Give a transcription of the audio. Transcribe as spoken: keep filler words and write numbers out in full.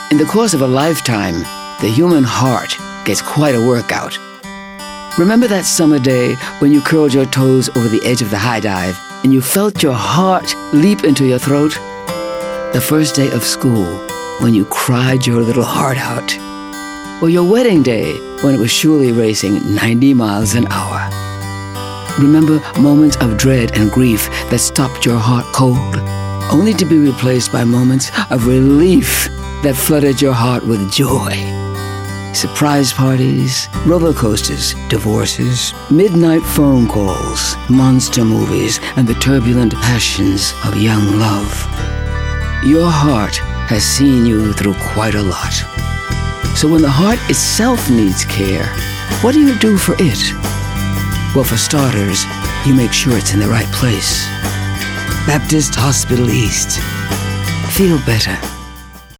In the course of a lifetime, the human heart gets quite a workout. Remember that summer day when you curled your toes over the edge of the high dive and you felt your heart leap into your throat? The first day of school when you cried your little heart out? Or your wedding day when it was surely racing ninety miles an hour? Remember moments of dread and grief that stopped your heart cold, only to be replaced by moments of relief that flooded your heart with joy? Surprise parties, roller coasters, divorces, midnight phone calls, monster movies, and the turbulent passions of young love. Your heart has seen you through quite a lot. So when the heart itself needs care, what do you do for it? Well, for starters, you make sure it's in the right place. Baptist Hospital East. Feel better.